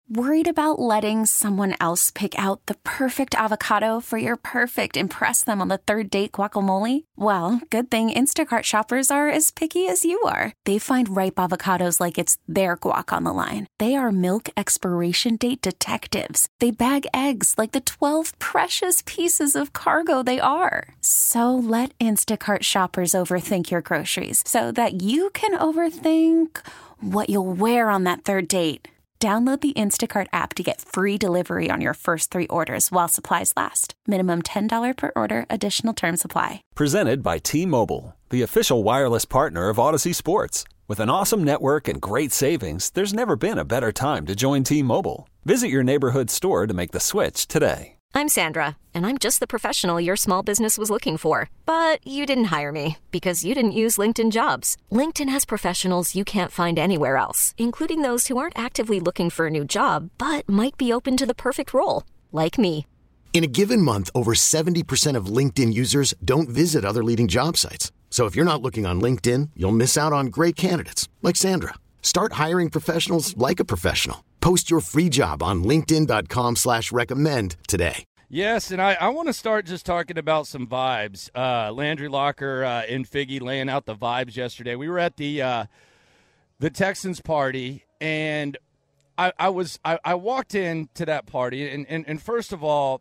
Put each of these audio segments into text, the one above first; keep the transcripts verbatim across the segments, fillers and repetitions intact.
Worried about letting someone else pick out the perfect avocado for your perfect impress them on the third date guacamole? Well, good thing Instacart shoppers are as picky as you are. They find ripe avocados like it's their guac on the line. They are milk expiration date detectives. They bag eggs like the twelve precious pieces of cargo they are. So let Instacart shoppers overthink your groceries so that you can overthink what you'll wear on that third date. Download the Instacart app to get free delivery on your first three orders while supplies last. Minimum ten dollars per order. Additional terms apply. Presented by T-Mobile, the official wireless partner of Odyssey Sports. With an awesome network and great savings, there's never been a better time to join T-Mobile. Visit your neighborhood store to make the switch today. I'm Sandra, and I'm just the professional your small business was looking for. But you didn't hire me because you didn't use LinkedIn Jobs. LinkedIn has professionals you can't find anywhere else, including those who aren't actively looking for a new job, but might be open to the perfect role, like me. In a given month, over seventy percent of LinkedIn users don't visit other leading job sites. So if you're not looking on LinkedIn, you'll miss out on great candidates, like Sandra. Start hiring professionals like a professional. Post your free job on linkedin.com slash recommend today. Yes, and I, I want to start just talking about some vibes. Uh, Landry Locker uh, and Figgy laying out the vibes yesterday. We were at the uh, the Texans party, and I, I was I, I walked into that party, and, and, and first of all,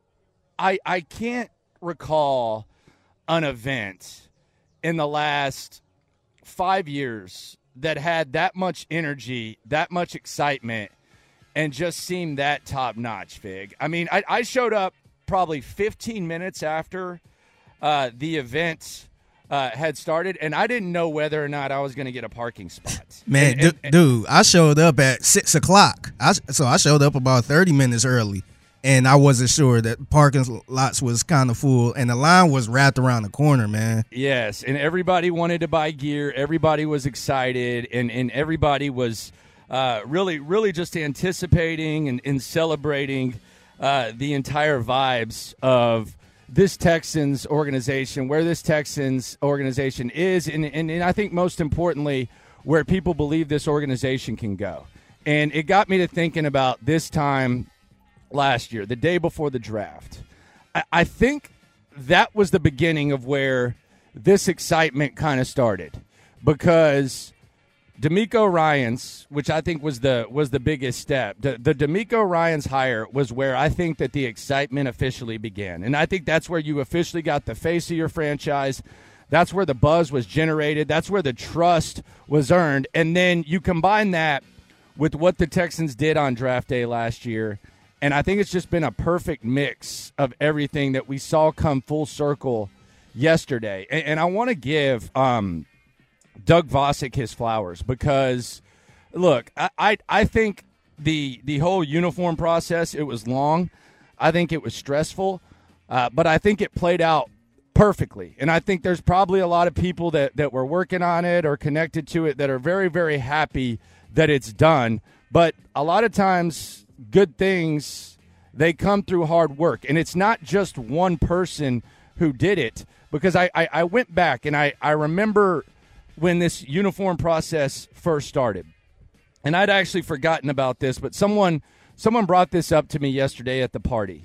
I I can't recall an event in the last five years that had that much energy, that much excitement, and just seemed that top-notch, Fig. I mean, I, I showed up probably fifteen minutes after uh, the event uh, had started, and I didn't know whether or not I was going to get a parking spot. Man, and, d- and, and, dude, I showed up at six o'clock. I, so I showed up about thirty minutes early, and I wasn't sure that parking lots was kind of full, and the line was wrapped around the corner, man. Yes, and everybody wanted to buy gear. Everybody was excited, and, and everybody was uh, really, really just anticipating and, and celebrating uh, the entire vibes of this Texans organization, where this Texans organization is, and, and, and I think most importantly, where people believe this organization can go. And it got me to thinking about this time last year, the day before the draft. I, I think that was the beginning of where this excitement kind of started, because D'Amico Ryans, which I think was the was the biggest step, the, the D'Amico Ryans hire was where I think that the excitement officially began. And I think that's where you officially got the face of your franchise. That's where the buzz was generated. That's where the trust was earned. And then you combine that with what the Texans did on draft day last year, and I think it's just been a perfect mix of everything that we saw come full circle yesterday. And, and I want to give um, Doug Vosick his flowers, because, look, I, I I think the the whole uniform process, it was long. I think it was stressful, uh, but I think it played out perfectly. And I think there's probably a lot of people that, that were working on it or connected to it that are very, very happy that it's done. But a lot of times, good things, they come through hard work. And it's not just one person who did it, because I, I, I went back and I, I remember when this uniform process first started. And I'd actually forgotten about this, but someone someone brought this up to me yesterday at the party.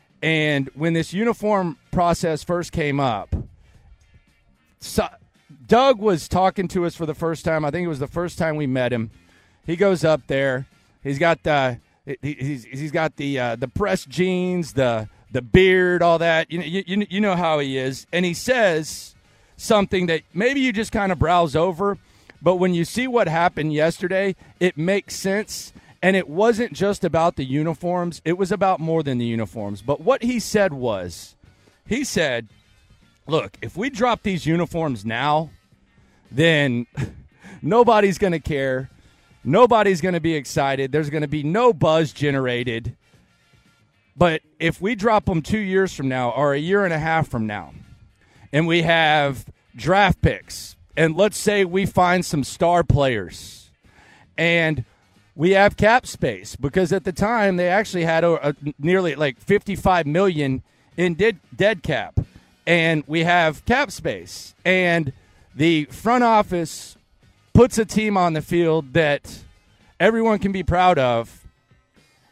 And when this uniform process first came up, so Doug was talking to us for the first time. I think it was the first time we met him. He goes up there. He's got the he's he's got the uh, the pressed jeans, the the beard, all that. You know, you you know how he is. And he says something that maybe you just kind of browse over, but when you see what happened yesterday, it makes sense. And it wasn't just about the uniforms. It was about more than the uniforms. But what he said was, he said, look, if we drop these uniforms now, then nobody's going to care. Nobody's going to be excited. There's going to be no buzz generated. But if we drop them two years from now or a year and a half from now, and we have draft picks, and let's say we find some star players, and we have cap space, because at the time they actually had a, a nearly like fifty-five million dollars in dead, dead cap, and we have cap space, and the front office puts a team on the field that everyone can be proud of,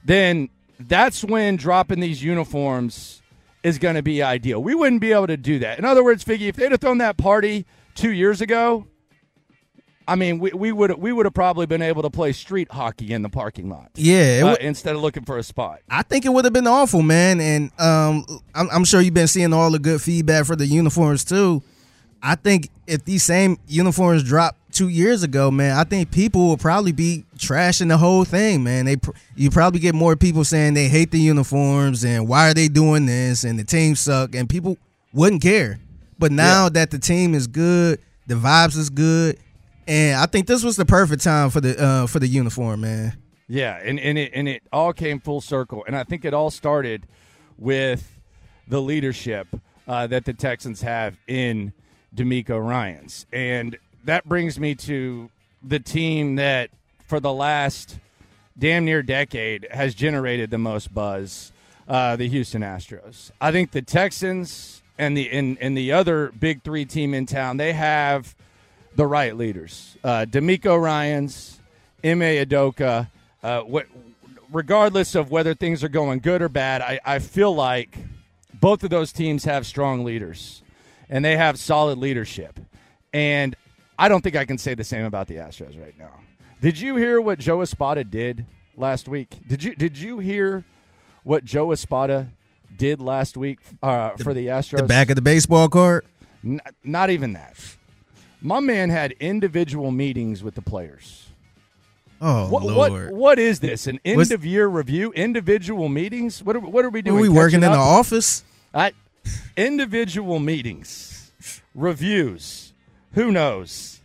then that's when dropping these uniforms is going to be ideal. We wouldn't be able to do that. In other words, Figgy, if they'd have thrown that party two years ago, I mean, we we would we would have probably been able to play street hockey in the parking lot. Yeah, uh, w- instead of looking for a spot. I think it would have been awful, man. And um, I'm, I'm sure you've been seeing all the good feedback for the uniforms too. I think if these same uniforms dropped two years ago, man, I think people will probably be trashing the whole thing, man. They you probably get more people saying they hate the uniforms and why are they doing this and the team suck, and people wouldn't care. But now yeah. that the team is good, the vibes is good. And I think this was the perfect time for the uh, for the uniform, man. Yeah, and, and it and it all came full circle, and I think it all started with the leadership uh, that the Texans have in DeMeco Ryans, and that brings me to the team that for the last damn near decade has generated the most buzz, uh, the Houston Astros. I think the Texans and the and, and the other big three team in town, they have the right leaders. Uh, DeMeco Ryans, Ime Udoka, uh, what, regardless of whether things are going good or bad, I, I feel like both of those teams have strong leaders, and they have solid leadership. And I don't think I can say the same about the Astros right now. Did you hear what Joe Espada did last week? Did you Did you hear what Joe Espada did last week uh, for the Astros? The back of the baseball card? N- not even that. My man had individual meetings with the players. Oh, what, Lord. What, what is this, an What's, end-of-year review? Individual meetings? What are, what are we doing? Are we working in up? the office? I, individual meetings. Reviews. Who knows?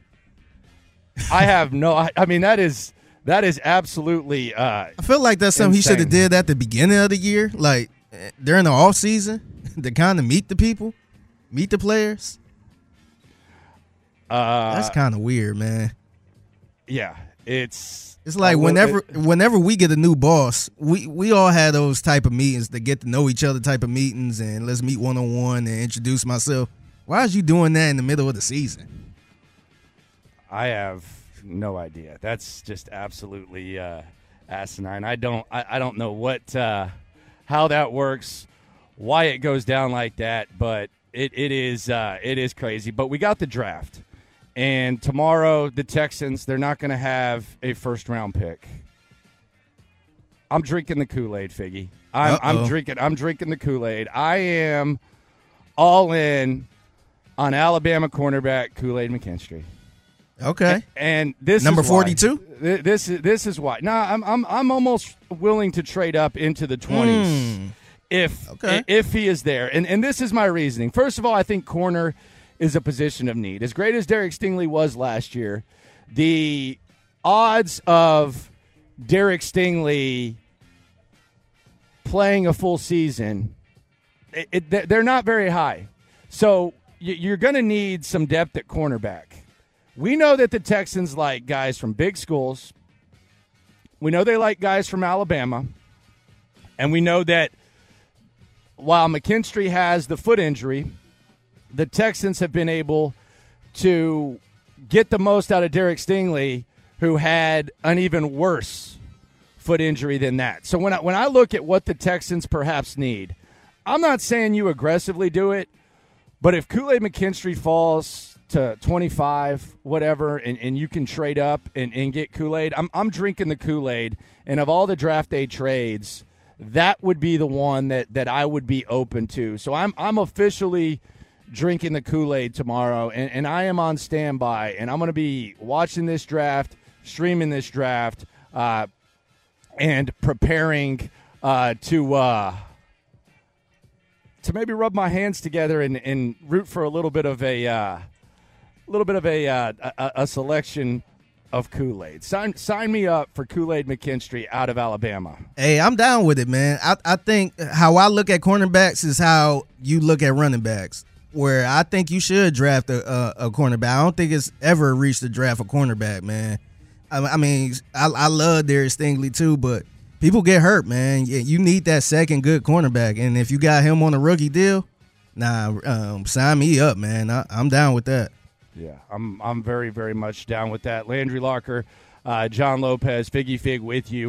I have no I, – I mean, that is that is absolutely uh, I feel like that's something insane. he should have did at the beginning of the year, like during the off season, to kind of meet the people, meet the players. Uh, That's kind of weird, man. Yeah, it's it's like uh, whenever it, whenever we get a new boss, we we all had those type of meetings to get to know each other type of meetings, and let's meet one on one and introduce myself. Why is you doing that in the middle of the season? I have no idea. That's just absolutely uh, asinine. I don't I, I don't know what uh, how that works, why it goes down like that, but it it is uh, it is crazy. But we got the draft. And tomorrow, the Texans, they're not going to have a first-round pick. I'm drinking the Kool-Aid, Figgy. I'm, I'm drinking. I'm drinking the Kool-Aid. I am all in on Alabama cornerback Kool-Aid McKinstry. Okay. And, and this number is forty-two. This is this is why. No, I'm I'm I'm almost willing to trade up into the twenties mm. if okay. if he is there. And and this is my reasoning. First of all, I think corner is a position of need. As great as Derek Stingley was last year, the odds of Derek Stingley playing a full season, it, it, they're not very high. So you're going to need some depth at cornerback. We know that the Texans like guys from big schools. We know they like guys from Alabama. And we know that while McKinstry has the foot injury, the Texans have been able to get the most out of Derek Stingley, who had an even worse foot injury than that. So when I, when I look at what the Texans perhaps need, I'm not saying you aggressively do it, but if Kool-Aid McKinstry falls to twenty-five, whatever, and, and you can trade up and, and get Kool-Aid, I'm, I'm drinking the Kool-Aid. And of all the draft day trades, that would be the one that, that I would be open to. So I'm I'm officially – drinking the Kool-Aid tomorrow, and, and I am on standby, and I'm going to be watching this draft, streaming this draft, uh, and preparing uh, to uh, to maybe rub my hands together and, and root for a little bit of a uh, little bit of a, uh, a a selection of Kool-Aid. Sign sign me up for Kool-Aid McKinstry out of Alabama. Hey, I'm down with it, man. I I think how I look at cornerbacks is how you look at running backs. Where I think you should draft a, a, a cornerback. I don't think it's ever reached the draft a cornerback, man. I, I mean, I, I love Derek Stingley too, but people get hurt, man. You need that second good cornerback, and if you got him on a rookie deal, nah, um, sign me up, man. I, I'm down with that. Yeah, I'm I'm very very much down with that. Landry Locker, uh, John Lopez, Figgy Fig with you.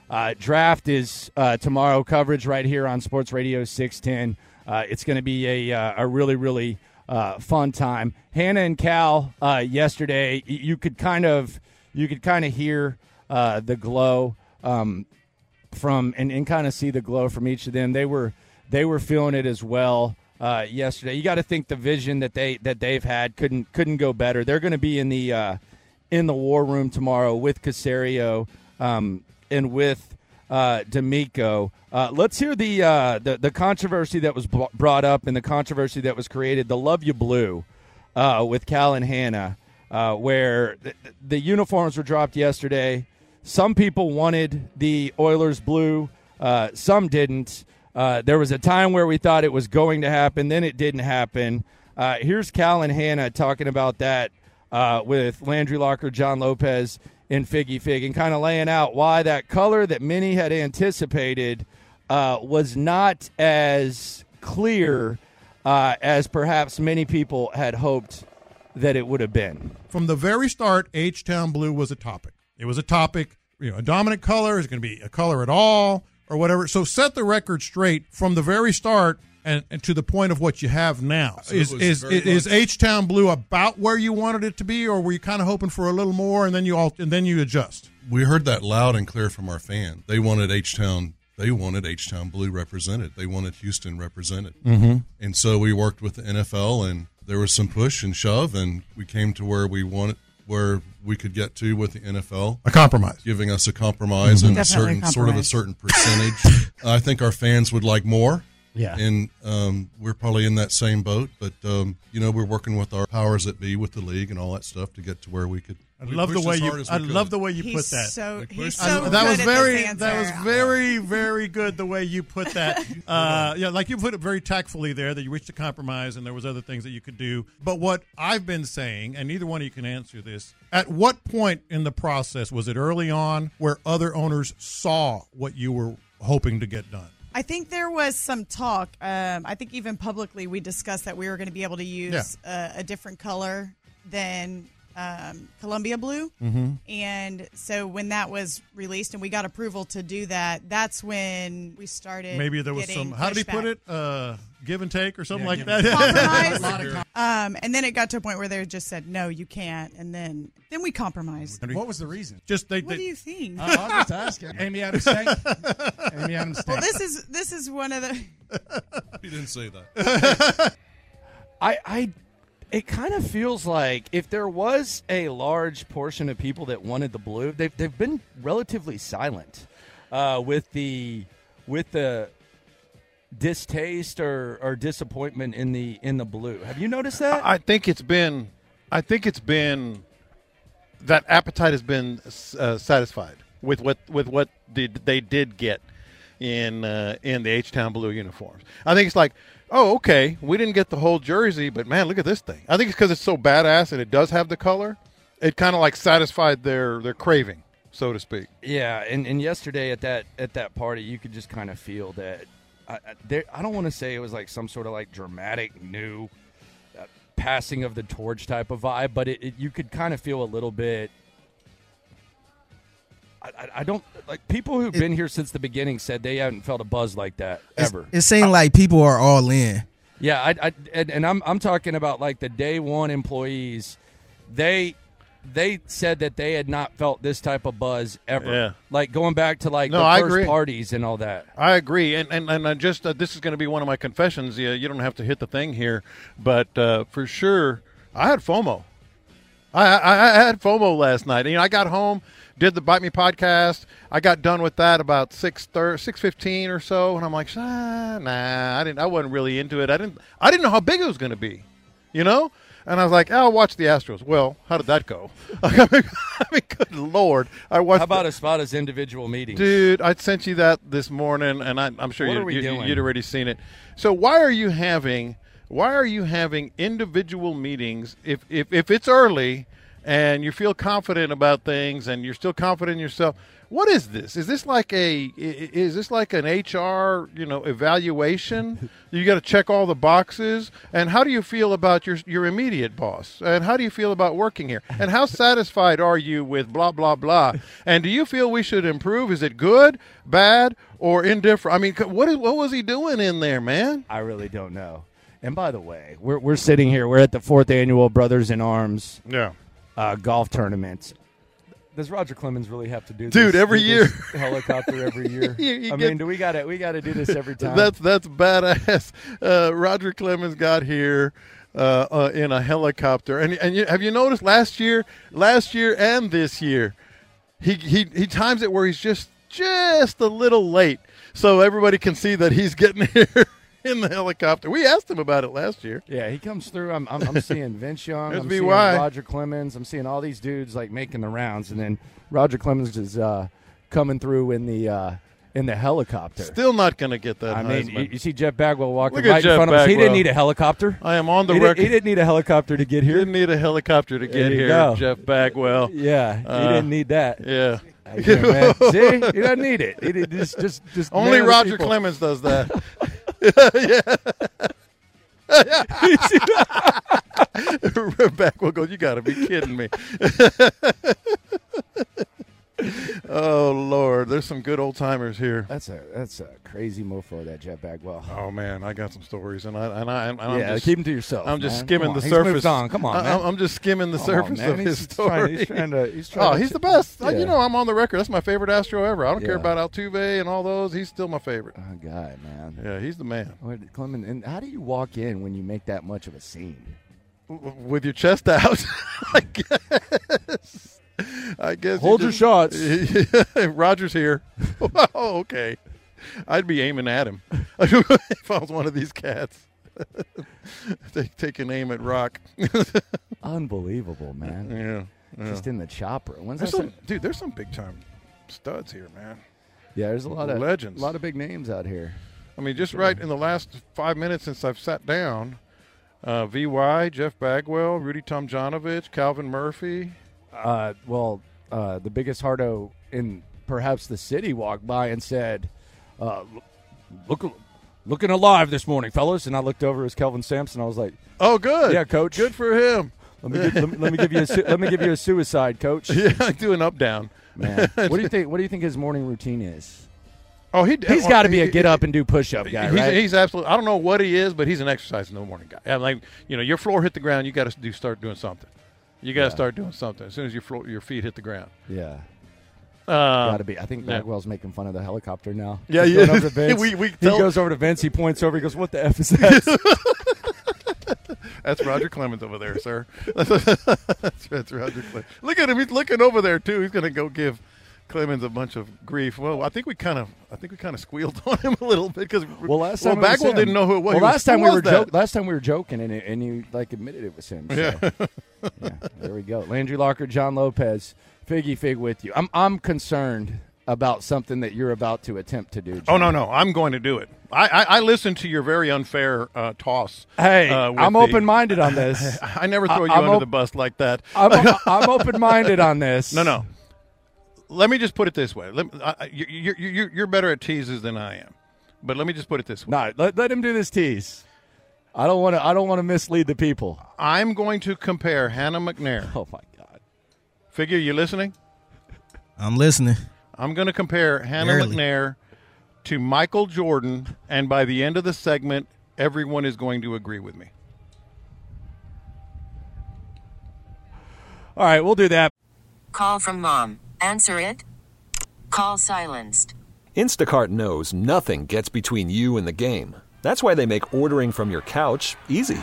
Uh, draft is uh, tomorrow. Coverage right here on Sports Radio six ten. Uh, it's going to be a uh, a really really uh, fun time. Hannah and Cal uh, yesterday, you could kind of you could kind of hear uh, the glow um, from and, and kind of see the glow from each of them. They were they were feeling it as well uh, yesterday. You got to think the vision that they that they've had couldn't couldn't go better. They're going to be in the uh, in the war room tomorrow with Caserio. Um, and with uh, D'Amico. Uh, let's hear the, uh, the the controversy that was b- brought up and the controversy that was created, the Love You Blue uh, with Cal and Hannah, uh, where th- the uniforms were dropped yesterday. Some people wanted the Oilers blue. Uh, some didn't. Uh, there was a time where we thought it was going to happen. Then it didn't happen. Uh, here's Cal and Hannah talking about that uh, with Landry Locker, John Lopez, in Figgy Fig, and kind of laying out why that color that many had anticipated uh, was not as clear uh, as perhaps many people had hoped that it would have been. From the very start, H-Town Blue was a topic. It was a topic, you know, a dominant color, is it going to be a color at all, or whatever. So set the record straight from the very start and, and to the point of what you have now. So is is is H-Town Blue about where you wanted it to be, or were you kind of hoping for a little more and then you all and then you adjust? We heard that loud and clear from our fan. They wanted H-Town. They wanted H-Town Blue represented. They wanted Houston represented. Mm-hmm. And so we worked with the N F L, and there was some push and shove, and we came to where we wanted, where we could get to with the N F L. A compromise, giving us a compromise mm-hmm. and a certain a sort of a certain percentage. I think our fans would like more. Yeah, and um, we're probably in that same boat, but um, you know, we're working with our powers that be, with the league and all that stuff, to get to where we could. I love the way you. I love the way you put that. So he's so I, good that was at very. this answer. That was very, very good. The way you put that. Uh, yeah, like you put it very tactfully there. That you reached a compromise, and there was other things that you could do. But what I've been saying, and neither one of you can answer this. At what point in the process was it early on where other owners saw what you were hoping to get done? I think there was some talk. Um, I think even publicly we discussed that we were going to be able to use yeah. a, a different color than um, Columbia blue. Mm-hmm. And so when that was released and we got approval to do that, that's when we started. Maybe there was some, how did he pushback. put it? Uh, give and take or something yeah, like that? Compromise. um, and then it got to a point where they just said, no, you can't. And then then we compromised. What was the reason? Just they, What they, do you think? Uh, I'll just ask you. Amy Adams Stank. Amy Adams Stank. Well, this is this is one of the. He didn't say that. I, I, it kind of feels like if there was a large portion of people that wanted the blue, they've they've been relatively silent uh, with the with the distaste or, or disappointment in the in the blue. Have you noticed that? I think it's been, I think it's been that appetite has been uh, satisfied with what with what did they did get in uh, in the H-Town Blue uniforms. I think it's like, oh, okay, we didn't get the whole jersey, but man, look at this thing. I think it's because it's so badass and it does have the color. It kind of like satisfied their, their craving, so to speak. Yeah, and, and yesterday at that at that party, you could just kind of feel that. I, I, there, I don't want to say it was like some sort of like dramatic new uh, passing of the torch type of vibe, but it, it, you could kind of feel a little bit. I, I don't like people who've it, been here since the beginning said they haven't felt a buzz like that ever. It seemed like people are all in. Yeah, I, I and, and I'm I'm talking about like the day one employees. They they said that they had not felt this type of buzz ever. Yeah. Like going back to like no, the I first agree. parties and all that. I agree, and and, and I just uh, this is going to be one of my confessions. You, you don't have to hit the thing here, but uh, for sure, I had FOMO. I, I I had FOMO last night. You know, I got home, did the Bite Me podcast. I got done with that about six thirty, six fifteen or so, and I'm like, ah, nah, I didn't. I wasn't really into it. I didn't. I didn't know how big it was going to be, you know. And I was like, oh, I'll watch the Astros. Well, how did that go? I mean, I mean, good Lord. I watched How about the, as spot as individual meetings? Dude, I sent you that this morning, and I, I'm sure What you, are we you, doing? you'd already seen it. So why are you having why are you having individual meetings if, if, if it's early and you feel confident about things, and you're still confident in yourself. What is this? Is this like a is this like an H R, you know, evaluation? You got to check all the boxes. And how do you feel about your your immediate boss? And how do you feel about working here? And how satisfied are you with blah blah blah? And do you feel we should improve? Is it good, bad, or indifferent? I mean, what is what was he doing in there, man? I really don't know. And by the way, we're we're sitting here. We're at the fourth annual Brothers in Arms yeah uh, golf tournament. Does Roger Clemens really have to do this? Dude, every do year. This helicopter every year? you, you I get, mean, do we got to we got to do this every time? That's that's badass. Uh, Roger Clemens got here uh, uh, in a helicopter, and and you, have you noticed last year, last year and this year, he he he times it where he's just just a little late, so everybody can see that he's getting here in the helicopter. We asked him about it last year. Yeah, he comes through. I'm, I'm, I'm seeing Vince Young. There's I'm V seeing Y. Roger Clemens. I'm seeing all these dudes like making the rounds, and then Roger Clemens is uh, coming through in the uh, in the helicopter. Still not going to get that. I mean, Heisman. you, you see Jeff Bagwell walking Look at right Jeff in front of us. He Bagwell. didn't need a helicopter. I am on the he record. Did, he didn't need a helicopter to get here. Didn't need a helicopter to There get you here, go. Jeff Bagwell. Yeah, he Uh, didn't need that. Yeah. Yeah, man. See, he doesn't need it. He did just, just, just Only man Roger people. Clemens does that. yeah. Bagwell goes, you got to be kidding me. Oh Lord, there's some good old timers here. That's a that's a crazy mofo, that Jeff Bagwell. Oh man, I got some stories, and I and I and I'm Yeah, just, keep them to yourself. I'm just man. skimming Come on. the He's surface. moved on. Come on, I, man. I'm just skimming the Come surface on, man. of He's his trying- story. he's trying to- he's trying oh, to- he's the best. Uh, Yeah. You know, I'm on the record. That's my favorite Astro ever. I don't care Yeah. about Altuve and all those. He's still my favorite. Oh, God, man. Yeah, he's the man. Wait, Clement, and how do you walk in when you make that much of a scene? W- With your chest out, I guess. I guess. you Hold your just- shots. Roger's here. Oh, okay. I'd be aiming at him if I was one of these cats. Take, take an aim at Rock. Unbelievable, man. Yeah, yeah. Just in the chopper. When's There's that some, some- dude, there's some big time studs here, man. Yeah, there's a lot of legends. a lot of big names out here. I mean, just right in the last five minutes since I've sat down, uh, V Y, Jeff Bagwell, Rudy Tomjanovich, Calvin Murphy. Uh, well, uh, the biggest hardo in perhaps the city walked by and said, uh, "Look, looking alive this morning, fellas." And I looked over as Kelvin Sampson. I was like, "Oh, good, yeah, coach, good for him." Let me, give, let, me, let me give you a su- let me give you a suicide, coach. Yeah, do an up down, man. What do you think? What do you think his morning routine is? Oh, he he's got to be a get up and do push up guy, he's, right? He's absolutely. I don't know what he is, but he's an exercise in the morning guy. I'm like, you know, your floor hit the ground, you got to do start doing something. You got to Yeah. start doing something as soon as your floor, your feet hit the ground. Yeah. Um, Got to be. I think yeah. Bagwell's making fun of the helicopter now. Yeah, He's yeah. going over to Vince. we, we he tell- goes over to Vince. He points over. He goes, "What the f is that?" That's Roger Clemens over there, sir. that's, that's Roger Clemens. Look at him. He's looking over there too. He's going to go give Clemens a bunch of grief. Well, I think we kind of, I think we kind of squealed on him a little bit because Well, last well, time it was Bagwell him. didn't know who it was. Well, He was- last time who we was were that? joking. Last time we were joking, and and you like admitted it was him. So. Yeah. yeah, there we go. Landry Locker, John Lopez, Figgy Fig with you. I'm I'm concerned about something that you're about to attempt to do. John. Oh no, no, I'm going to do it. I I, I listened to your very unfair uh, toss. Hey, uh, with I'm the- open-minded on this. I never throw you I'm under op- the bus like that. I'm, I'm open-minded on this. No, no. Let me just put it this way. Let, I, you, you, you, you're better at teases than I am, but let me just put it this way. No, let, let him do this tease. I don't want to. I don't want to mislead the people. I'm going to compare Hannah McNair. Oh my God! Figure, you listening? I'm listening. I'm going to compare Hannah Barely. McNair to Michael Jordan, and by the end of the segment, everyone is going to agree with me. All right, we'll do that. Call from mom. Answer it. Call silenced. Instacart knows nothing gets between you and the game. That's why they make ordering from your couch easy.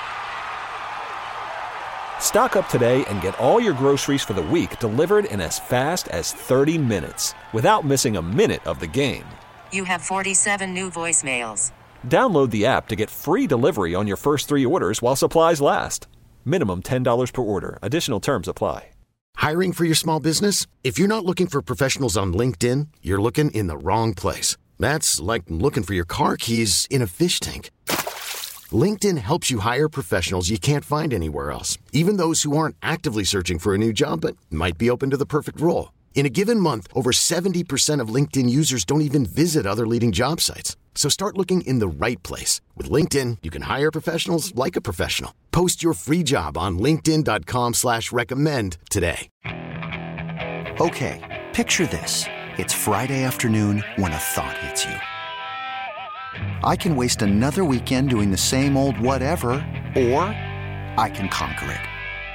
Stock up today and get all your groceries for the week delivered in as fast as thirty minutes without missing a minute of the game. You have forty-seven new voicemails. Download the app to get free delivery on your first three orders while supplies last. Minimum ten dollars per order. Additional terms apply. Hiring for your small business? If you're not looking for professionals on LinkedIn, you're looking in the wrong place. That's like looking for your car keys in a fish tank. LinkedIn helps you hire professionals you can't find anywhere else, even those who aren't actively searching for a new job but might be open to the perfect role. In a given month, over seventy percent of LinkedIn users don't even visit other leading job sites. So start looking in the right place. With LinkedIn, you can hire professionals like a professional. Post your free job on linkedin dot com slash recommend today. Okay, picture this. It's Friday afternoon when a thought hits you. I can waste another weekend doing the same old whatever, or I can conquer it.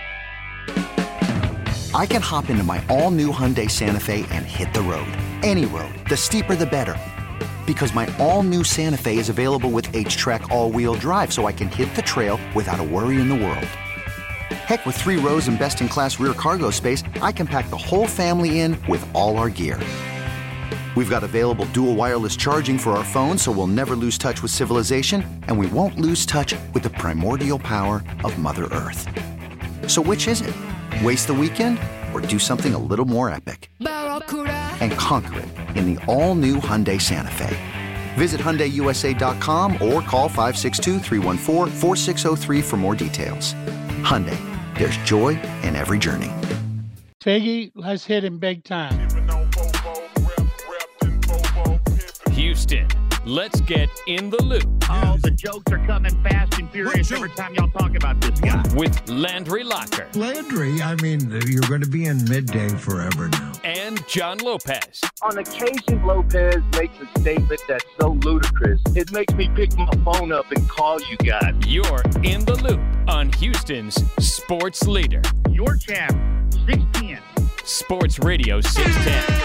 I can hop into my all-new Hyundai Santa Fe and hit the road. Any road. The steeper, the better. Because my all-new Santa Fe is available with H-Track all-wheel drive, so I can hit the trail without a worry in the world. Heck, with three rows and best-in-class rear cargo space, I can pack the whole family in with all our gear. We've got available dual wireless charging for our phones, so we'll never lose touch with civilization, and we won't lose touch with the primordial power of Mother Earth. So which is it? Waste the weekend or do something a little more epic? And conquer it in the all-new Hyundai Santa Fe. Visit Hyundai U S A dot com or call five six two, three one four, four six zero three for more details. Hyundai, there's joy in every journey. Figgy, let's hit him big time. Houston, let's get in the loop. Oh, the jokes are coming fast and furious every time y'all talk about this guy. With Landry Locker. Landry, I mean, you're going to be in midday forever now. And John Lopez. On occasion, Lopez makes a statement that's so ludicrous, it makes me pick my phone up and call you guys. You're in the loop on Houston's sports leader. Your champ, six ten. Sports Radio six ten.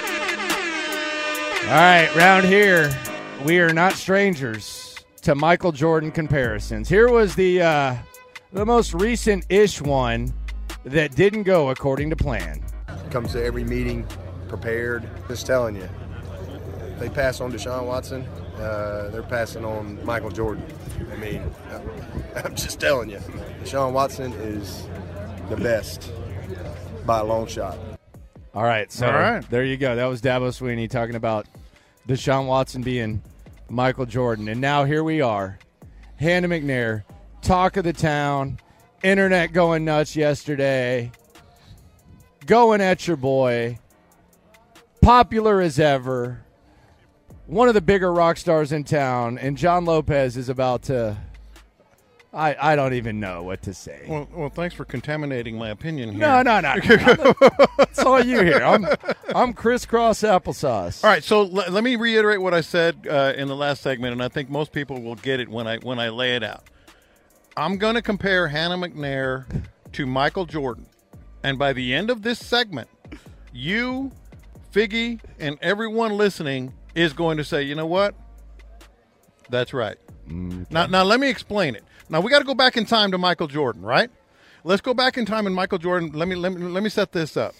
All right, round here, we are not strangers to Michael Jordan comparisons. Here was the uh, the most recent-ish one that didn't go according to plan. Comes to every meeting prepared. Just telling you, they pass on Deshaun Watson, uh, they're passing on Michael Jordan. I mean, I'm just telling you, Deshaun Watson is the best by a long shot. All right, so All right. there you go. That was Dabo Sweeney talking about Deshaun Watson being Michael Jordan. And now here we are, Hannah McNair, talk of the town, internet going nuts yesterday, going at your boy, popular as ever, one of the bigger rock stars in town, and John Lopez is about to, I, I don't even know what to say. Well, well, thanks for contaminating my opinion here. No, no, no. It's all you here. I'm, I'm crisscross applesauce. All right, so l- let me reiterate what I said uh, in the last segment, and I think most people will get it when I when I lay it out. I'm going to compare Hannah McNair to Michael Jordan, and by the end of this segment, you, Figgy, and everyone listening is going to say, you know what? That's right. Okay. Now, now let me explain it. Now we got to go back in time to Michael Jordan, right? Let's go back in time in Michael Jordan. Let me let me let me set this up.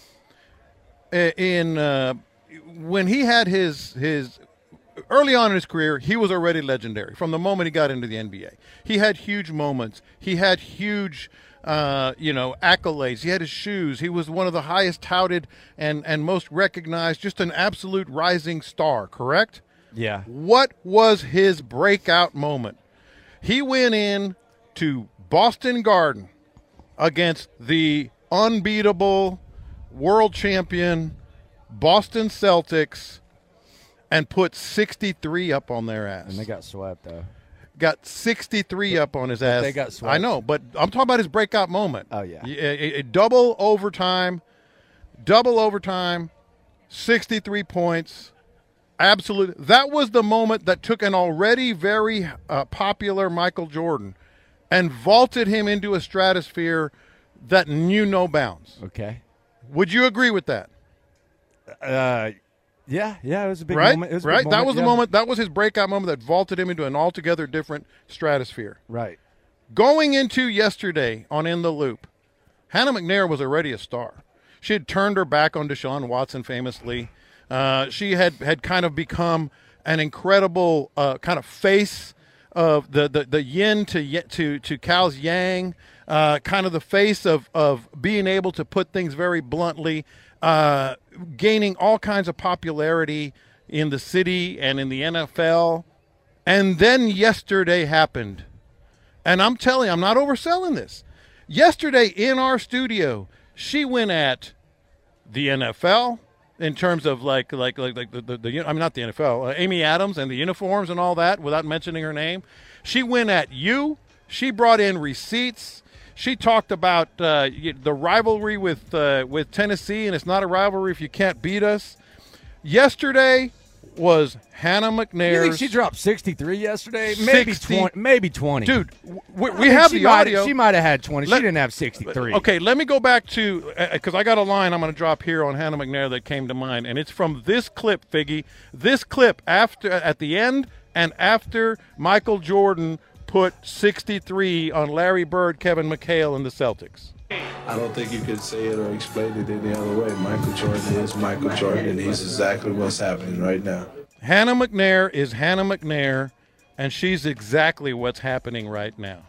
In uh, when he had his his early on in his career, he was already legendary from the moment he got into the N B A. He had huge moments. He had huge, uh, you know, accolades. He had his shoes. He was one of the highest touted and and most recognized. Just an absolute rising star. Correct? Yeah. What was his breakout moment? He went in to Boston Garden against the unbeatable world champion Boston Celtics and put sixty-three up on their ass. And they got swept, though. Got sixty-three up on his But ass. they got swept. I know, but I'm talking about his breakout moment. Oh, yeah. A, a- a double overtime, double overtime, sixty-three points. Absolute. That was the moment that took an already very uh, popular Michael Jordan and vaulted him into a stratosphere that knew no bounds. Okay. Would you agree with that? Uh, yeah, yeah, it was a big right? moment. It was a right? big moment, That was the yeah. moment. That was his breakout moment that vaulted him into an altogether different stratosphere. Right. Going into yesterday on In the Loop, Hannah McNair was already a star. She had turned her back on Deshaun Watson famously. Uh, she had, had kind of become an incredible uh, kind of face of the, the, the yin to y- to to Cal's yang, uh, kind of the face of, of being able to put things very bluntly, uh, gaining all kinds of popularity in the city and in the N F L. And then yesterday happened. And I'm telling you, I'm not overselling this. Yesterday in our studio, she went at the N F L in terms of like like like like the, the, the I mean not the N F L, uh, Amy Adams and the uniforms and all that without mentioning her name. She went at you. She brought in receipts. She talked about uh, the rivalry with uh, with Tennessee, and it's not a rivalry if you can't beat us. Yesterday was Hannah McNair's. You think she dropped sixty-three yesterday? Maybe sixty twenty. Maybe twenty. Dude, we, we have the might, audio. She might have had twenty. Let, she didn't have sixty-three. Okay, let me go back to because uh, I got a line I'm going to drop here on Hannah McNair that came to mind, and it's from this clip, Figgy. This clip after at the end and after Michael Jordan put sixty-three on Larry Bird, Kevin McHale, and the Celtics. I don't think you could say it or explain it any other way. Michael Jordan is Michael Jordan, and he's exactly what's happening right now. Hannah McNair is Hannah McNair, and she's exactly what's happening right now.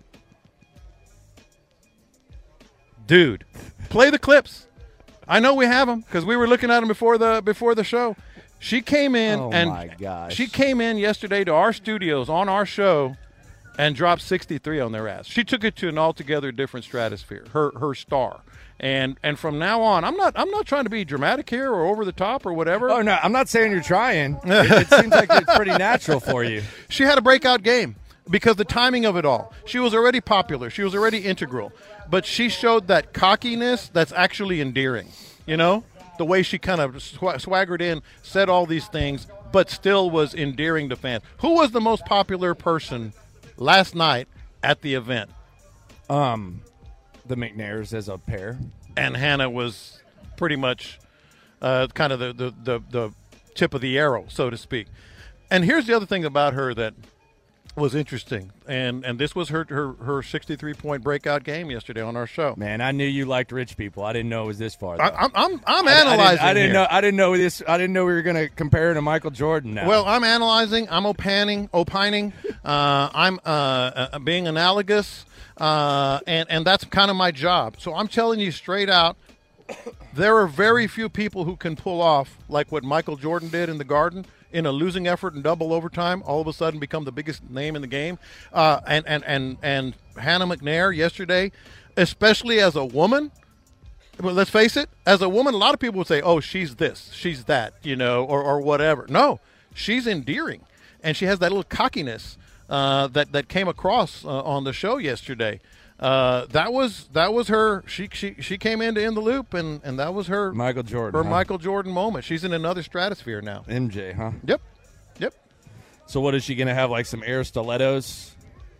Dude, play the clips. I know we have them because we were looking at them before the before the show. She came in oh and my gosh. she came in yesterday to our studios on our show and dropped sixty-three on their ass. She took it to an altogether different stratosphere. Her her star. And and from now on, I'm not I'm not trying to be dramatic here or over the top or whatever. Oh no, I'm not saying you're trying. It, it seems like it's pretty natural for you. She had a breakout game because the timing of it all. She was already popular. She was already integral. But she showed that cockiness that's actually endearing. You know, the way she kind of sw- swaggered in, said all these things, but still was endearing to fans. Who was the most popular person last night at the event? Um, the McNairs as a pair. And Hannah was pretty much uh, kind of the, the, the, the tip of the arrow, so to speak. And here's the other thing about her that was interesting, and and this was her her her sixty-three point breakout game yesterday on our show. Man, I knew you liked rich people. I didn't know it was this far. I, I'm I'm I'm I, analyzing. I didn't, I didn't here. know. I didn't know this. I didn't know we were going to compare her to Michael Jordan. Now, well, I'm analyzing. I'm opining. Opining. Uh, I'm uh, uh, being analogous, uh, and and that's kind of my job. So I'm telling you straight out. There are very few people who can pull off like what Michael Jordan did in the Garden in a losing effort in double overtime, all of a sudden become the biggest name in the game. Uh, and, and, and, and Hannah McNair yesterday, especially as a woman, well, let's face it, as a woman, a lot of people would say, oh, she's this, she's that, you know, or, or whatever. No, she's endearing, and she has that little cockiness uh, that, that came across uh, on the show yesterday. Uh, that was that was her. She she she came in to end the loop, and, and that was her Michael Jordan. Her huh? Michael Jordan moment. She's in another stratosphere now. M J, huh? Yep, yep. So what is she going to have? Like some air stilettos?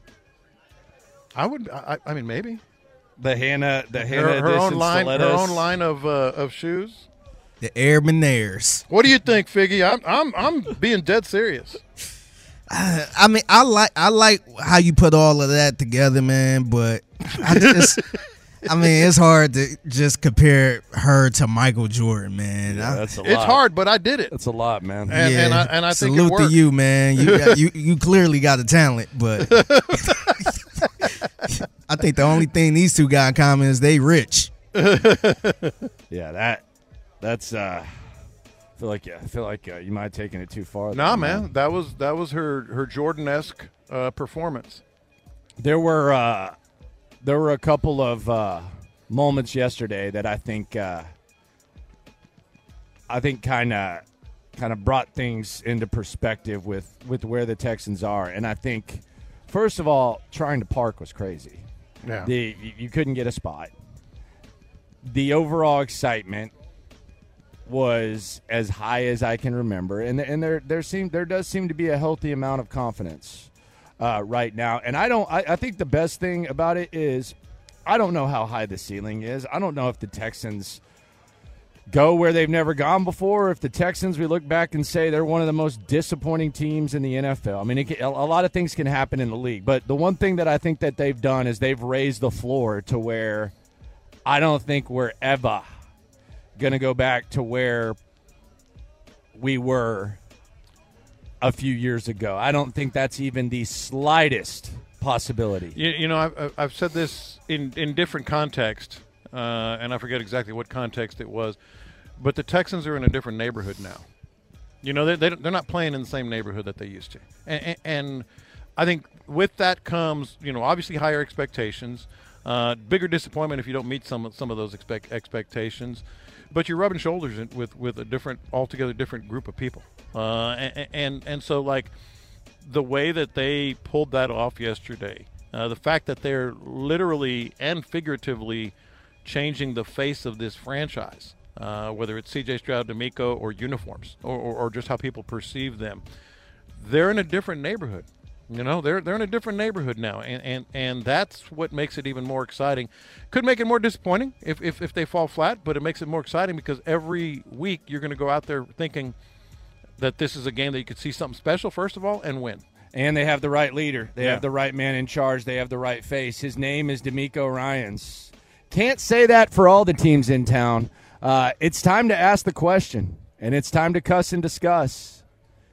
I would. I, I mean, maybe the Hannah. The Hannah her, her own line. stilettos? Her own line of uh, of shoes. The Air McNairs. What do you think, Figgy? I'm I'm I'm being dead serious. I mean, I like I like how you put all of that together, man. But I just, I mean, it's hard to just compare her to Michael Jordan, man. Yeah, I, that's a lot. It's hard, but I did it. That's a lot, man. And, yeah, and I and I think salute it worked. to you, man. You got, you you clearly got the talent, but I think the only thing these two got in common is they rich. Yeah, that that's. uh I feel like yeah, I feel like uh, you might have taken it too far. Nah, there, man, that was that was her her Jordan-esque uh, performance. There were uh, there were a couple of uh, moments yesterday that I think uh, I think kind of kind of brought things into perspective with, with where the Texans are, and I think first of all, trying to park was crazy. Yeah, the you couldn't get a spot. The overall excitement was as high as I can remember, and and there there seem there does seem to be a healthy amount of confidence uh, right now. And I don't. I, I think the best thing about it is I don't know how high the ceiling is. I don't know if the Texans go where they've never gone before. Or if the Texans, we look back and say they're one of the most disappointing teams in the N F L. I mean, it can, a lot of things can happen in the league, but the one thing that I think that they've done is they've raised the floor to where I don't think we're ever going to go back to where we were a few years ago. I don't think that's even the slightest possibility. You, you know, I've, I've said this in, in different context, uh, and I forget exactly what context it was, but the Texans are in a different neighborhood now. You know, they, they, they're not playing in the same neighborhood that they used to. And, and I think with that comes, you know, obviously higher expectations, uh, bigger disappointment if you don't meet some some of those expect, expectations. But you're rubbing shoulders in, with with a different, altogether different group of people, uh, and, and and so like the way that they pulled that off yesterday, uh, the fact that they're literally and figuratively changing the face of this franchise, uh, whether it's C J Stroud, D'Amico, or uniforms, or, or, or just how people perceive them, they're in a different neighborhood. You know, they're they're in a different neighborhood now, and, and, and that's what makes it even more exciting. Could make it more disappointing if, if, if they fall flat, but it makes it more exciting because every week you're going to go out there thinking that this is a game that you could see something special, first of all, and win. And they have the right leader. They Yeah. have the right man in charge. They have the right face. His name is D'Amico Ryans. Can't say that for all the teams in town. Uh, it's time to ask the question, and it's time to cuss and discuss.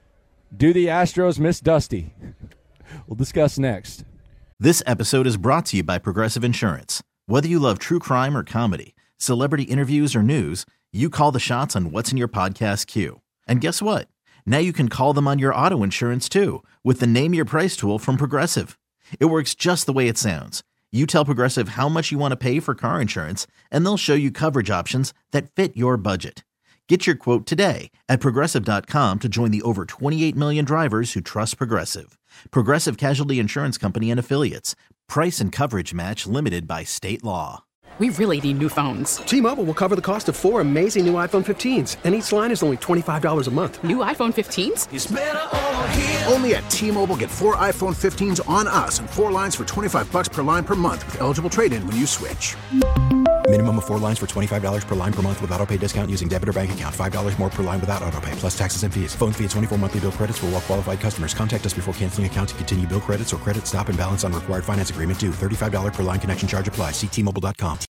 Do the Astros miss Dusty? We'll discuss next. This episode is brought to you by Progressive Insurance. Whether you love true crime or comedy, celebrity interviews or news, you call the shots on what's in your podcast queue. And guess what? Now you can call them on your auto insurance too with the Name Your Price tool from Progressive. It works just the way it sounds. You tell Progressive how much you want to pay for car insurance, and they'll show you coverage options that fit your budget. Get your quote today at Progressive dot com to join the over twenty-eight million drivers who trust Progressive. Progressive Casualty Insurance Company and Affiliates. Price and coverage match limited by state law. We really need new phones. T-Mobile will cover the cost of four amazing new iPhone fifteens, and each line is only twenty-five dollars a month. New iPhone fifteens? It's better over here. Only at T-Mobile, get four iPhone fifteens on us and four lines for twenty-five dollars per line per month with eligible trade-in when you switch. Minimum of four lines for twenty-five dollars per line per month with autopay discount using debit or bank account. five dollars more per line without autopay, plus taxes and fees. Phone fee at twenty-four monthly bill credits for well-qualified customers. Contact us before canceling account to continue bill credits or credit stop and balance on required finance agreement due. thirty-five dollars per line connection charge applies. See T Mobile dot com.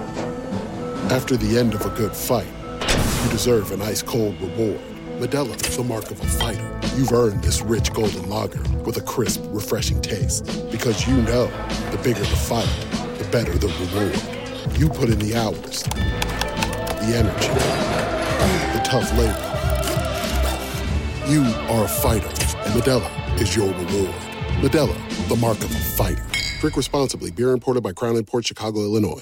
After the end of a good fight, you deserve an ice-cold reward. Modelo is the mark of a fighter. You've earned this rich golden lager with a crisp, refreshing taste. Because you know, the bigger the fight, the better the reward. You put in the hours, the energy, the tough labor. You are a fighter, and Modelo is your reward. Modelo, the mark of a fighter. Drink responsibly. Beer imported by Crown Imports, Chicago, Illinois.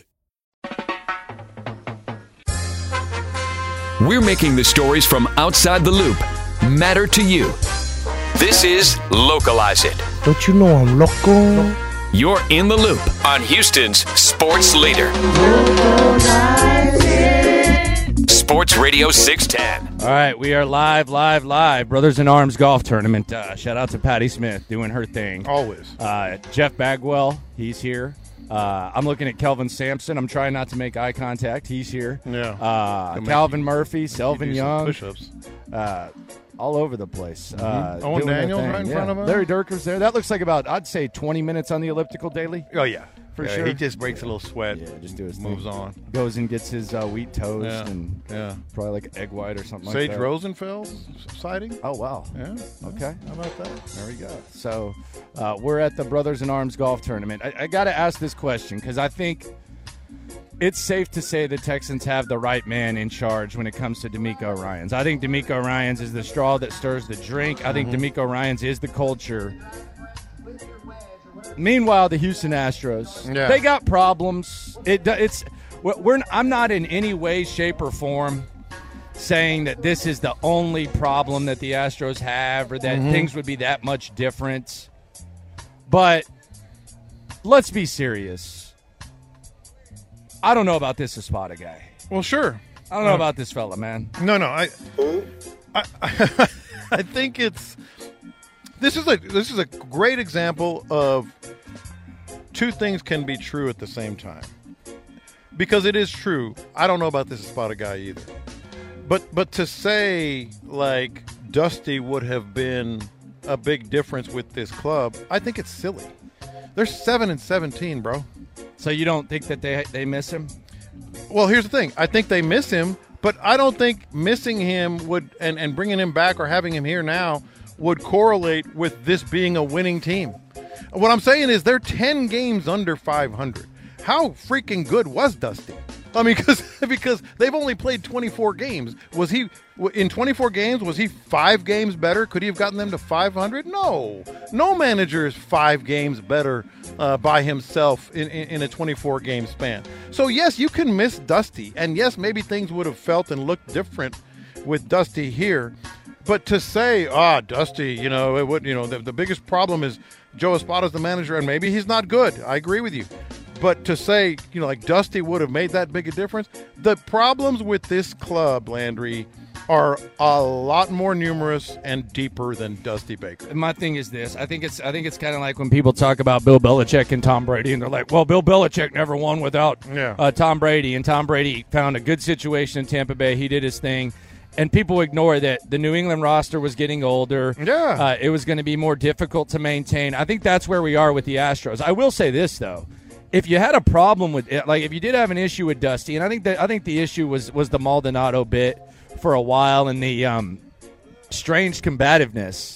We're making the stories from outside the loop matter to you. This is Localize It. Don't you know I'm local? You're in the loop on Houston's sports leader. Sports Radio six ten. All right, we are live, live, live. Brothers in Arms Golf Tournament. Uh, shout out to Patty Smith doing her thing. Always. Uh, Jeff Bagwell, he's here. Uh, I'm looking at Kelvin Sampson. I'm trying not to make eye contact. He's here. Yeah. Uh, Calvin Murphy, Selvin Young. Push-ups. Uh, all over the place. Mm-hmm. Uh, Owen doing their Daniels thing. right in yeah. front of him. Larry Durker's there. That looks like about, I'd say, twenty minutes on the elliptical daily. Oh, yeah. For Yeah, sure. He just breaks a little sweat. Yeah, just do his Moves thing. on. Goes and gets his uh, wheat toast Yeah. and Yeah. probably like egg white or something Sage like that. Rosenfeld sighting. Oh, wow. Yeah. Okay. How about that? There we go. So uh, we're at the Brothers in Arms Golf Tournament. I, I got to ask this question because I think it's safe to say the Texans have the right man in charge when it comes to D'Amico Ryans. I think D'Amico Ryans is the straw that stirs the drink. I think Mhm. D'Amico Ryans is the culture. Meanwhile, the Houston Astros, Yeah. they got problems. It, it's we're. I'm not in any way, shape, or form saying that this is the only problem that the Astros have or that Mhm. things would be that much different. But let's be serious. I don't know about this Espada guy. Well, sure. I don't know Uh, about this fella, man. No, no. I, I, I think it's this is a this is a great example of two things can be true at the same time. Because it is true. I don't know about this Espada guy either. But but to say like Dusty would have been a big difference with this club, I think it's silly. They're seven and seventeen, bro. So you don't think that they they miss him? Well, here's the thing. I think they miss him, but I don't think missing him would and, and bringing him back or having him here now would correlate with this being a winning team. What I'm saying is they're ten games under five hundred. How freaking good was Dusty? I mean, because because they've only played twenty-four games. Was he W- In twenty-four games, was he five games better? Could he have gotten them to five hundred? No. No manager is five games better uh, by himself in, in, in a twenty-four game span. So, yes, you can miss Dusty. And, yes, maybe things would have felt and looked different with Dusty here. But to say, ah, Dusty, you know, it would, you know, the, the biggest problem is Joe Espada's the manager, and maybe he's not good. I agree with you. But to say, you know, like Dusty would have made that big a difference, the problems with this club, Landry, are a lot more numerous and deeper than Dusty Baker. My thing is this: I think it's I think it's kind of like when people talk about Bill Belichick and Tom Brady, and they're like, "Well, Bill Belichick never won without yeah. uh, Tom Brady," and Tom Brady found a good situation in Tampa Bay. He did his thing. And people ignore that the New England roster was getting older. Yeah. Uh, it was going to be more difficult to maintain. I think that's where we are with the Astros. I will say this, though. If you had a problem with it, like if you did have an issue with Dusty, and I think that I think the issue was, was the Maldonado bit for a while and the um, strange combativeness,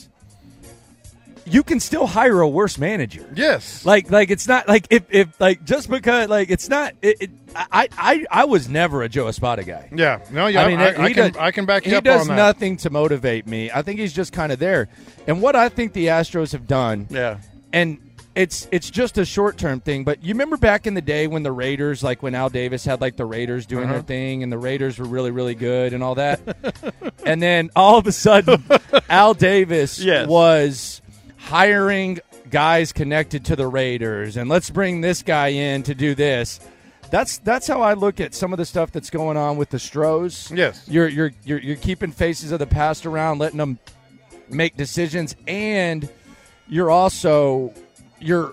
you can still hire a worse manager. Yes. Like like it's not like if, if like just because like it's not it, it I, I I was never a Joe Espada guy. Yeah. No, yeah. I mean, I, he I can does, I can back you he up does on that. nothing to motivate me. I think he's just kind of there. And what I think the Astros have done, yeah. And it's it's just a short term thing. But you remember back in the day when the Raiders, like when Al Davis had like the Raiders doing Uh-huh. their thing, and the Raiders were really really good and all that, and then all of a sudden, Al Davis Yes. was hiring guys connected to the Raiders, and let's bring this guy in to do this. That's that's how I look at some of the stuff that's going on with the Stros. Yes. You're you're you're you're keeping faces of the past around, letting them make decisions, and you're also you're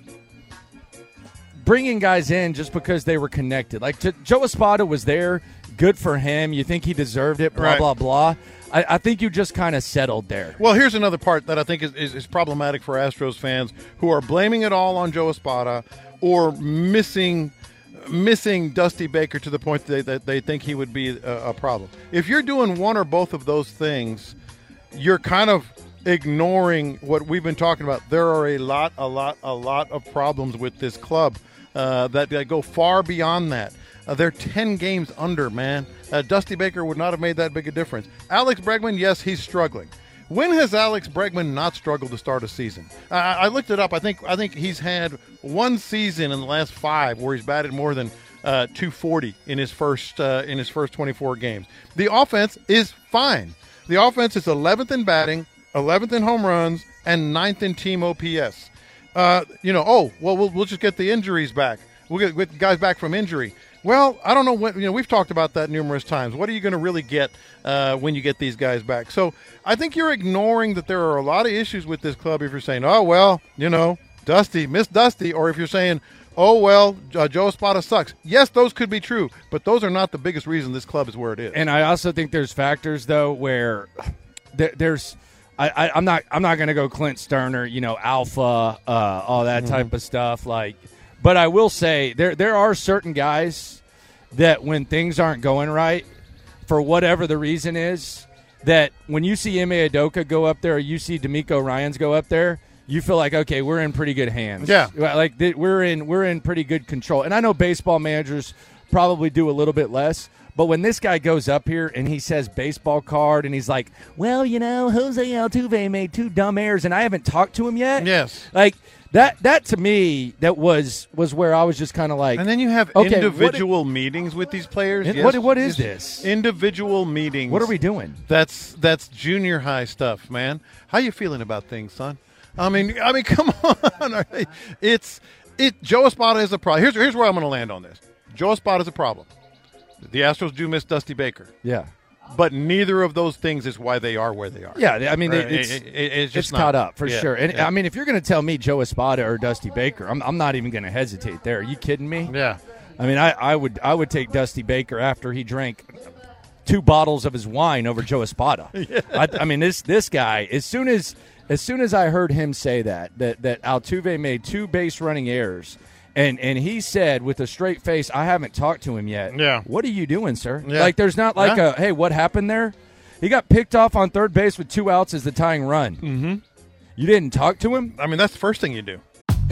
bringing guys in just because they were connected. Like to, Joe Espada was there, good for him. You think he deserved it, blah Right. blah blah. I, I think you just kind of settled there. Well, here's another part that I think is, is, is problematic for Astros fans who are blaming it all on Joe Espada or missing missing Dusty Baker to the point that they, that they think he would be a, a problem. If you're doing one or both of those things, you're kind of ignoring what we've been talking about. There are a lot, a lot, a lot of problems with this club uh, that, that go far beyond that. Uh, they're ten games under, man. Uh, Dusty Baker would not have made that big a difference. Alex Bregman, yes, he's struggling. When has Alex Bregman not struggled to start a season? Uh, I looked it up. I think I think he's had one season in the last five where he's batted more than uh, two forty in his first uh, in his first twenty-four games. The offense is fine. The offense is eleventh in batting, eleventh in home runs, and ninth in team O P S. Uh, you know, oh well, we'll we'll just get the injuries back. We'll get, get guys back from injury. Well, I don't know what, you know, we've talked about that numerous times. What are you going to really get uh, when you get these guys back? So I think you're ignoring that there are a lot of issues with this club if you're saying, oh, well, you know, Dusty, Miss Dusty, or if you're saying, oh, well, uh, Joe Espada sucks. Yes, those could be true, but those are not the biggest reason this club is where it is. And I also think there's factors, though, where there, there's I, I, I'm not I'm not going to go Clint Sterner, you know, alpha, uh, all that Mm-hmm. type of stuff. Like, but I will say there there are certain guys that when things aren't going right, for whatever the reason is, that when you see Ime Udoka go up there or you see D'Amico Ryans go up there, you feel like, okay, we're in pretty good hands. Yeah. Like th- we're in we're in pretty good control. And I know baseball managers probably do a little bit less, but when this guy goes up here and he says baseball card and he's like, well, you know, Jose Altuve made two dumb errors and I haven't talked to him yet. Yes. Like that that to me, that was was where I was just kind of like. And then you have okay, individual meetings with these players. What, Yes. what, what is Yes. this? Individual meetings. What are we doing? That's that's junior high stuff, man. How you feeling about things, son? I mean, I mean, come on. It's it. Joe Espada is a problem. Here's here's where I'm going to land on this. Joe Espada is a problem. The Astros do miss Dusty Baker. Yeah. But neither of those things is why they are where they are. Yeah, I mean, Right? it's, It- it- it's just it's not. caught up for Yeah, sure. And yeah. I mean, if you're going to tell me Joe Espada or Dusty Baker, I'm, I'm not even going to hesitate there. Are you kidding me? Yeah. I mean, I, I would I would take Dusty Baker after he drank two bottles of his wine over Joe Espada. Yeah. I, I mean, this this guy, as soon as as soon as I heard him say that that that Altuve made two base running errors. And and he said with a straight face, I haven't talked to him yet. Yeah. What are you doing, sir? Yeah. Like, there's not like Yeah. a, hey, what happened there? He got picked off on third base with two outs as the tying run. Mm-hmm. You didn't talk to him? I mean, that's the first thing you do.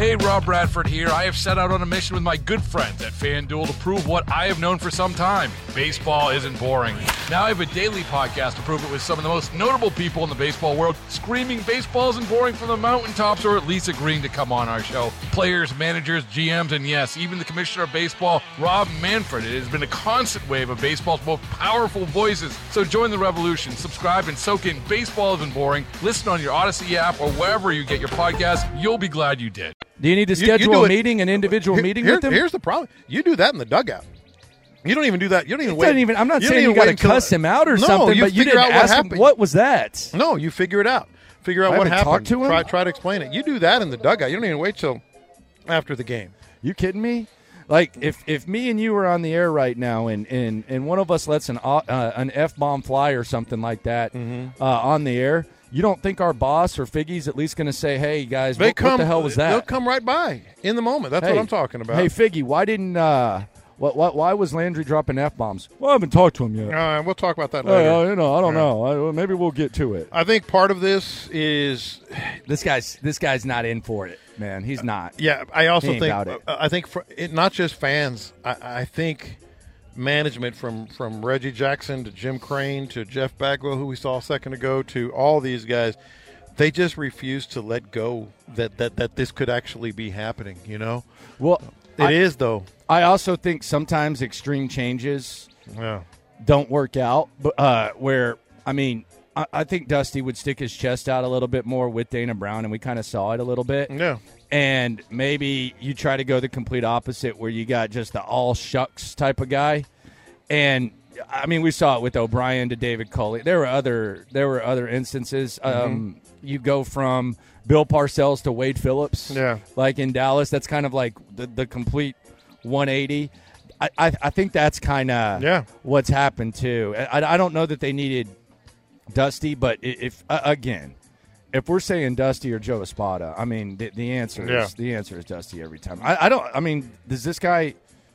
Hey, Rob Bradford here. I have set out on a mission with my good friends at FanDuel to prove what I have known for some time. Baseball isn't boring. Now I have a daily podcast to prove it with some of the most notable people in the baseball world, screaming baseball isn't boring from the mountaintops, or at least agreeing to come on our show. Players, managers, G Ms, and yes, even the commissioner of baseball, Rob Manfred. It has been a constant wave of baseball's most powerful voices. So join the revolution. Subscribe and soak in Baseball Isn't Boring. Listen on your Odyssey app or wherever you get your podcast. You'll be glad you did. Do you need to schedule you, you a it, meeting, an individual here, meeting here, with them? Here's the problem. You do that in the dugout. You don't even do that. You don't even it wait. Even, I'm not you saying you got to cuss him out or no, something, you but you didn't out ask what him, what was that? No, you figure it out. Figure out I what haven't happened. talked to him? Try, try to explain it. You do that in the dugout. You don't even wait till after the game. You kidding me? Like, if, if me and you were on the air right now and, and, and one of us lets an uh, an F-bomb fly or something like that mm-hmm. uh, on the air, you don't think our boss or Figgy's at least going to say, hey, guys, what, come, what the hell was that? They'll come right by in the moment. That's hey, what I'm talking about. Hey, Figgy, why didn't uh, what, what, why was Landry dropping F-bombs? Well, I haven't talked to him yet. Uh, we'll talk about that later. Uh, you know, I don't yeah. know. I, maybe we'll get to it. I think part of this is this guy's this guy's not in for it, man. He's not. Yeah, I also he think about it. I think for it, not just fans. I, I think management from, from Reggie Jackson to Jim Crane to Jeff Bagwell, who we saw a second ago, to all these guys. They just refuse to let go that, that, that this could actually be happening, you know? Well, it I, is, though. I also think sometimes extreme changes yeah. don't work out. But uh, where, I mean, I, I think Dusty would stick his chest out a little bit more with Dana Brown, and we kind of saw it a little bit. Yeah. And maybe you try to go the complete opposite where you got just the all shucks type of guy. And I mean, we saw it with O'Brien to David Culley. There were other there were other instances. Mm-hmm. Um, you go from Bill Parcells to Wade Phillips, yeah. like in Dallas. That's kind of like the, the complete one eighty. I, I, I think that's kind of yeah. what's happened too. I, I don't know that they needed Dusty, but if uh, again, if we're saying Dusty or Joe Espada, I mean the, the answer yeah. is the answer is Dusty every time. I, I don't. I mean, does this guy?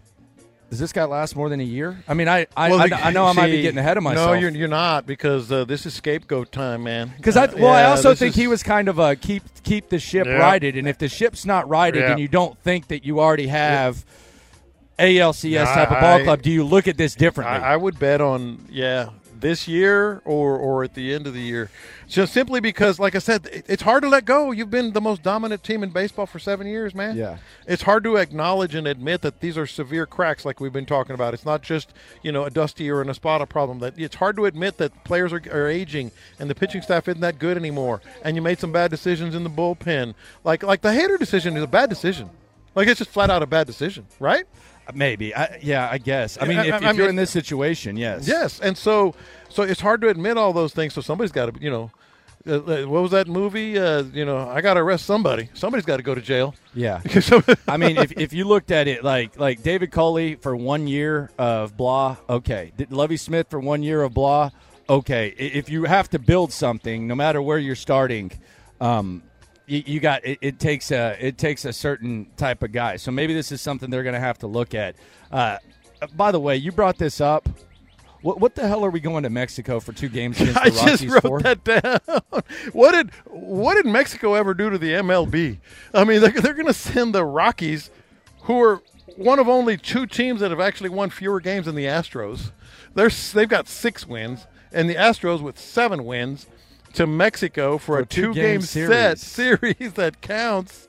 Does this guy last more than a year? I mean, I I, well, I, I know I might be getting ahead of myself. No, you're you're not, because uh, this is scapegoat time, man. Because I uh, well, yeah, I also think is, he was kind of a keep keep the ship yeah. righted, and if the ship's not righted, yeah. and you don't think that you already have yeah. A L C S no, type of ball I, club, do you look at this differently? I, I would bet on yeah this year or or at the end of the year. Just simply because, like I said, it, it's hard to let go. You've been the most dominant team in baseball for seven years, man. Yeah. It's hard to acknowledge and admit that these are severe cracks like we've been talking about. It's not just, you know, a Dusty or an Espada problem. That it's hard to admit that players are, are aging and the pitching staff isn't that good anymore, and you made some bad decisions in the bullpen. Like, like the Hader decision is a bad decision. Like, it's just flat out a bad decision, right? Maybe. I, yeah, I guess. I mean, I, if, I, if I you're mean, in this situation, yes. Yes, and so so it's hard to admit all those things, so somebody's got to, you know, uh, what was that movie? Uh, you know, I got to arrest somebody. Somebody's got to go to jail. Yeah. I mean, if if you looked at it like like David Culley for one year of blah, okay. Lovie Smith for one year of blah, okay. If you have to build something, no matter where you're starting, um, you, you got it, it takes a it takes a certain type of guy. So maybe this is something they're going to have to look at. Uh, by the way, you brought this up. What, what the hell are we going to Mexico for two games against the I Rockies just wrote for? that down. What did what did Mexico ever do to the M L B? I mean, they're, they're going to send the Rockies, who are one of only two teams that have actually won fewer games than the Astros. They're, they've got six wins, and the Astros with seven wins, to Mexico for, For a a two-game two-game series. set series that counts.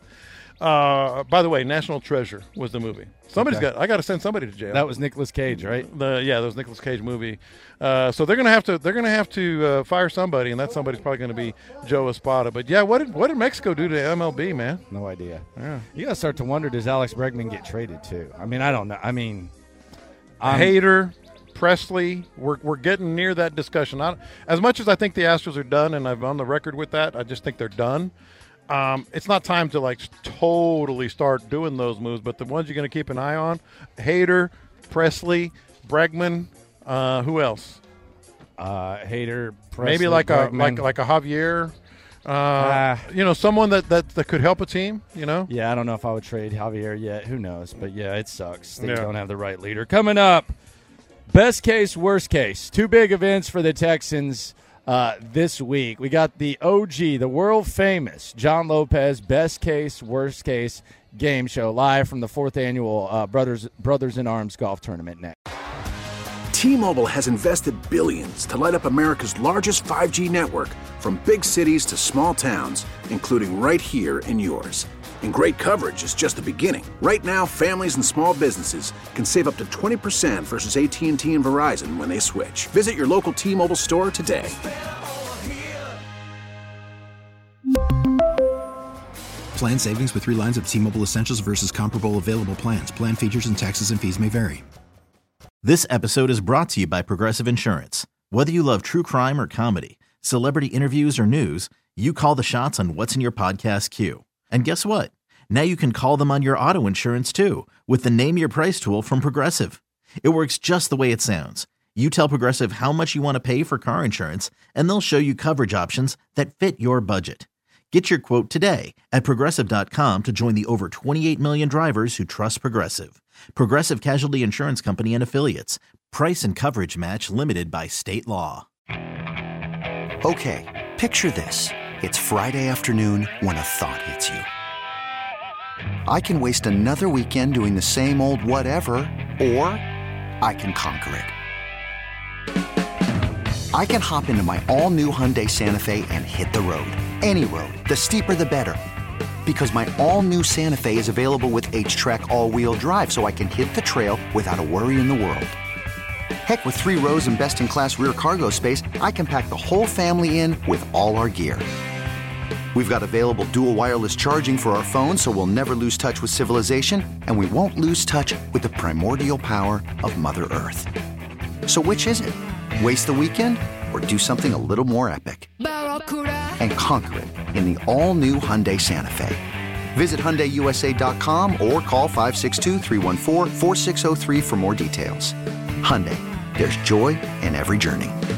Uh, by the way, National Treasure was the movie. Somebody's Okay. got. I got to send somebody to jail. That was Nicolas Cage, right? The yeah, that was Nicolas Cage movie. Uh, so they're gonna have to. They're gonna have to uh, fire somebody, and that somebody's probably gonna be Joe Espada. But yeah, what did what did Mexico do to M L B, man? No idea. Yeah. You got to start to wonder, does Alex Bregman get traded too? I mean, I don't know. I mean, I'm, Hader, Presley, we're we're getting near that discussion. I, as much as I think the Astros are done, and I'm on the record with that, I just think they're done. Um, it's not time to like totally start doing those moves, but the ones you're going to keep an eye on: Hader, Presley, Bregman. Uh, who else? Uh, Hader, Presley, maybe like Bregman. a like like a Javier. Uh, Uh, you know, someone that, that, that could help a team. You know. Yeah, I don't know if I would trade Javier yet. Who knows? But yeah, it sucks. They Yeah. don't have the right leader. Coming up, best case, worst case. Two big events for the Texans. uh, this week. We got the O G, the world famous John Lopez best case, worst case game show live from the fourth annual uh, Brothers Brothers in Arms golf tournament next. T-Mobile has invested billions to light up America's largest five G network, from big cities to small towns, including right here in yours. And great coverage is just the beginning. Right now, families and small businesses can save up to twenty percent versus A T and T and Verizon when they switch. Visit your local T-Mobile store today. Plan savings with three lines of T-Mobile Essentials versus comparable available plans. Plan features and taxes and fees may vary. This episode is brought to you by Progressive Insurance. Whether you love true crime or comedy, celebrity interviews or news, you call the shots on what's in your podcast queue. And guess what? Now you can call them on your auto insurance too with the Name Your Price tool from Progressive. It works just the way it sounds. You tell Progressive how much you want to pay for car insurance, and they'll show you coverage options that fit your budget. Get your quote today at Progressive dot com to join the over twenty-eight million drivers who trust Progressive. Progressive Casualty Insurance Company and Affiliates. Price and coverage match limited by state law. Okay, picture this. It's Friday afternoon when a thought hits you. I can waste another weekend doing the same old whatever, or I can conquer it. I can hop into my all-new Hyundai Santa Fe and hit the road. Any road. The steeper the better. Because my all-new Santa Fe is available with H-Track all-wheel drive, so I can hit the trail without a worry in the world. Heck, with three rows and best-in-class rear cargo space, I can pack the whole family in with all our gear. We've got available dual wireless charging for our phones, so we'll never lose touch with civilization, and we won't lose touch with the primordial power of Mother Earth. So which is it? Waste the weekend or do something a little more epic? And conquer it in the all-new Hyundai Santa Fe. Visit Hyundai U S A dot com or call five six two, three one four, four six zero three for more details. Hyundai, there's joy in every journey.